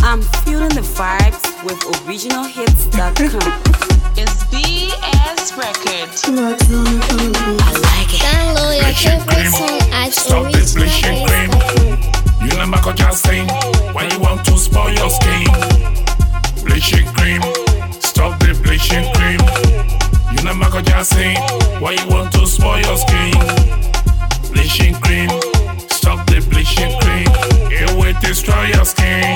I'm feeling the vibes with originalhits.com. It's BS Records. I like it. Download your favorite song at Stop this bleaching cream. You know Michael Jackson when you want to spoil your skin. Bleaching cream. Stop the bleaching cream. You know Michael Jackson when you want to spoil your skin. Bleaching cream. Stop the bleaching cream. It will destroy your skin.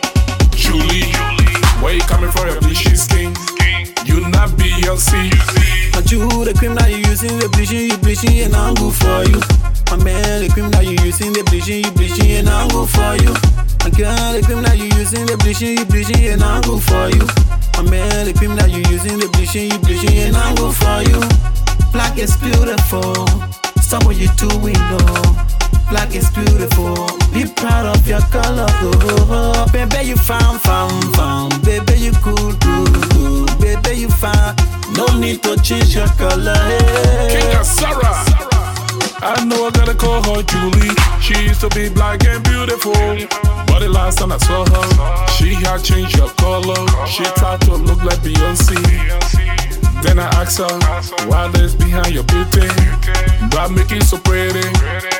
Julie, where you coming from your bleaching skin? You not Beyonce. And you the cream that you using, the bleaching, you bleaching, and I'm good for you. My man, the cream that you using, the bleaching, you bleaching, and I'm good for you. My girl, the cream that you using, the bleaching, you bleaching, and I'm good for you. My man, the cream that you using, the bleaching, you bleaching, and I'm good for you. Black is beautiful. Stop what you doing, though. Black is beautiful. Be proud of your color, oh. Baby, you found. Baby, you cool. Baby, you found. No need to change your color, hey. King of Sarah. I know I gotta call her Julie. She used to be black and beautiful, but the last time I saw her, she had changed her color. She tried to look like Beyonce. Then I asked her, what is behind your beauty? That make it so pretty.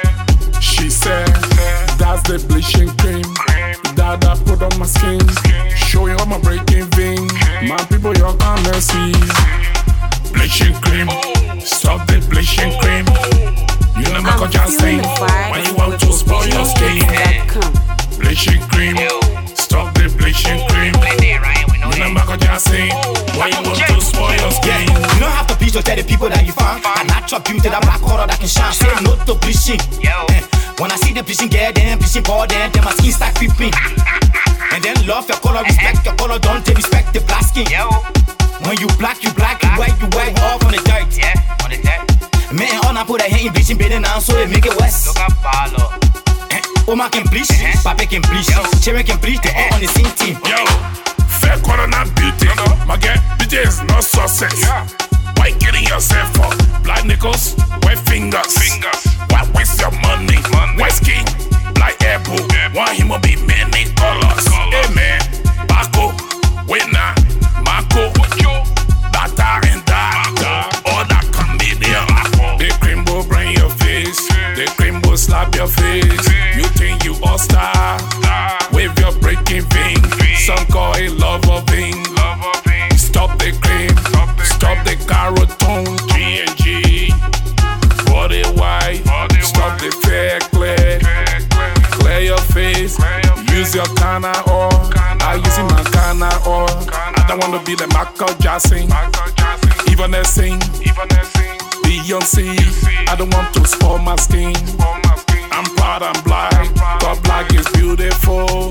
She said, that's the bleaching cream that I put on my skin, showing all my breaking veins. My people, you can't see. Bleaching cream, stop the bleaching cream. You know Michael Jackson when you want to spoil your skin. Bleaching cream, stop the bleaching cream. You know Michael Jackson when you want to spoil your skin. You don't have to bleach to tell the people that you found a natural beauty, that black color that can shine. Say no to bleaching. When I see the bleaching girl, then bleaching boy, then my skin start creeping. And then love your color, respect your color, don't take respect the black skin. When you black, you white, all from the dirt. On the dirt. Man, all I put a hand in bleaching, baby, now so it make it worse. Look at Palo. Oma can bleach, Papa can bleach, Cherry can bleach, they all on the same team. Yo, fair color not beauty. My girl, beauty is not success. Why getting yourself for black nickels, white fingers? Why waste your money? White skin, black apple. Why him will be many colors? Hey man, Baco, winner, Marco, Data and that, all that comedian. The cream will bring your face, the cream will slap your face. You think you all star, with your breaking vein. Some call it lover vein. Stop the cream, stop the carotone, G&G. Body white, stop the fair clear your face. Use your Kana oil, I using my Kana oil. I don't wanna be the Michael Jackson, even a sing, Beyonce. I don't want to spoil my skin. I'm proud, I'm black, but black is beautiful.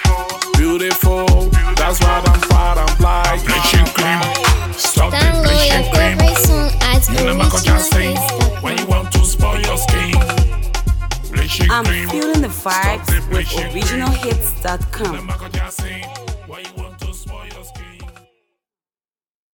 That's why I'm proud, I'm black. Bleaching cream, stop the Download your bleaching cream. favorite song at You know Michael Jackson originalhits.com. when you want to spoil your skin. Bleaching I'm cream, feeling the stop vibes the with bleaching cream. You know originalhits.com. Michael Jackson